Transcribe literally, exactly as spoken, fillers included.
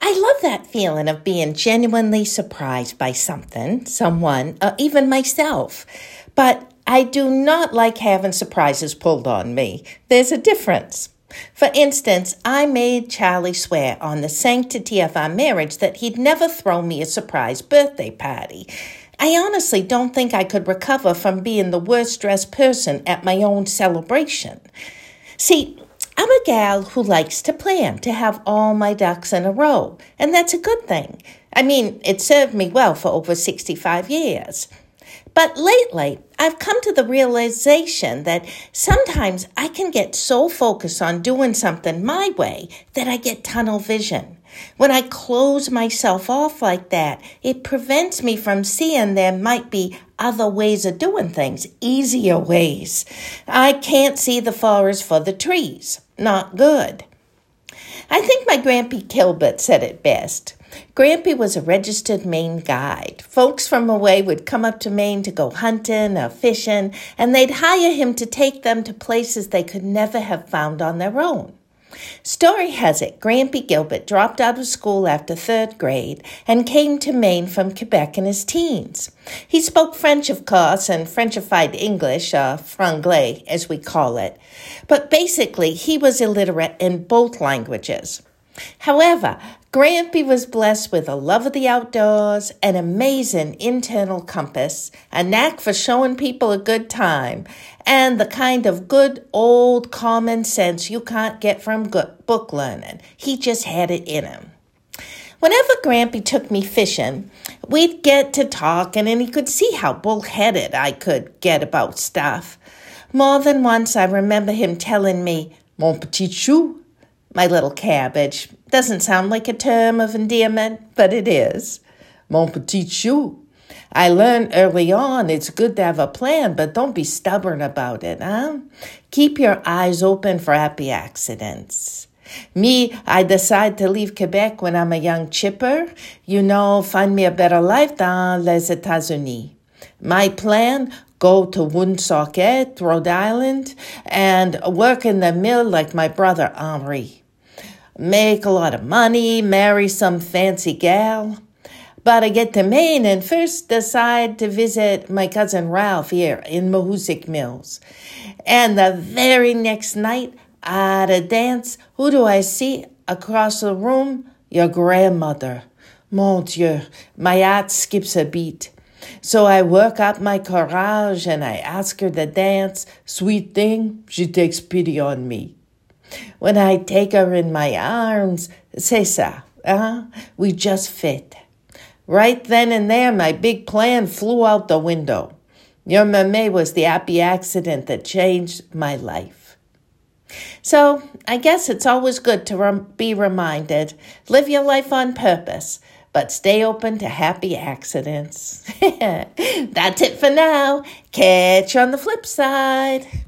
I love that feeling of being genuinely surprised by something, someone, or even myself. But I do not like having surprises pulled on me. There's a difference. For instance, I made Charlie swear on the sanctity of our marriage that he'd never throw me a surprise birthday party. I honestly don't think I could recover from being the worst-dressed person at my own celebration. See, I'm a gal who likes to plan, to have all my ducks in a row, and that's a good thing. I mean, it served me well for over sixty-five years. But lately, I've come to the realization that sometimes I can get so focused on doing something my way that I get tunnel vision. When I close myself off like that, it prevents me from seeing there might be other ways of doing things, easier ways. I can't see the forest for the trees. Not good. I think my Grampy Gilbert said it best. Grampy was a registered Maine guide. Folks from away would come up to Maine to go hunting or fishing, and they'd hire him to take them to places they could never have found on their own. Story has it, Grampy Gilbert dropped out of school after third grade and came to Maine from Quebec in his teens. He spoke French, of course, and Frenchified English, or franglais, as we call it. But basically, he was illiterate in both languages. However, Grampy was blessed with a love of the outdoors, an amazing internal compass, a knack for showing people a good time, and the kind of good old common sense you can't get from good book learning. He just had it in him. Whenever Grampy took me fishing, we'd get to talking, and he could see how bullheaded I could get about stuff. More than once, I remember him telling me, "Mon petit chou," my little cabbage. Doesn't sound like a term of endearment, but it is. Mon petit chou. I learned early on it's good to have a plan, but don't be stubborn about it, huh? Keep your eyes open for happy accidents. Me, I decide to leave Quebec when I'm a young chipper. You know, find me a better life dans les États-Unis. My plan, go to Woonsocket, Rhode Island, and work in the mill like my brother Henri. Make a lot of money, marry some fancy gal. But I get to Maine and first decide to visit my cousin Ralph here in Mahoosic Mills. And the very next night, at a dance, who do I see across the room? Your grandmother. Mon Dieu, my heart skips a beat. So I work up my courage and I ask her to dance. Sweet thing, she takes pity on me. When I take her in my arms, c'est ça, huh? We just fit. Right then and there, my big plan flew out the window. Your mame was the happy accident that changed my life. So I guess it's always good to rem- be reminded, live your life on purpose, but stay open to happy accidents. That's it for now. Catch you on the flip side.